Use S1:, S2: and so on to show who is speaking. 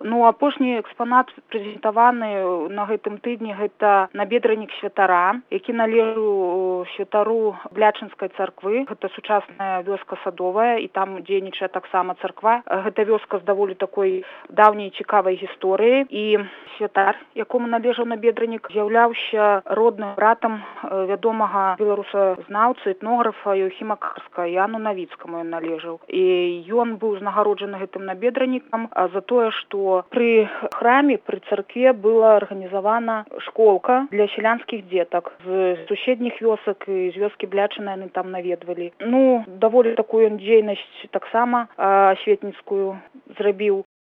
S1: Ну, апошні экспанат прэзентаваны на гэтым тыдні гэта набедранік святара, які належаў святару Блячынскай царквы. Гэта сучасная вёска Садовая, і там дзейнічае таксама царква. Гэта вёска з даволі такой даўняй цікавай гісторыяй. І святар, якому належаў набедранік, з'яўляўся родным братам вядомага беларусазнаўцы, этнографа Еўхіма Карска, Яну Навіцкаму ён належаў. І ён быў узнагароджаны гэтым набедранікам за тое, што пры храме, пры царкве была арганізавана школка для сялянскіх дзетак. З суседніх вёсак і з вёскі Блячына яны там наведвалі. Ну, даволі такую дзейнасць таксама асветніцкую зрабіў.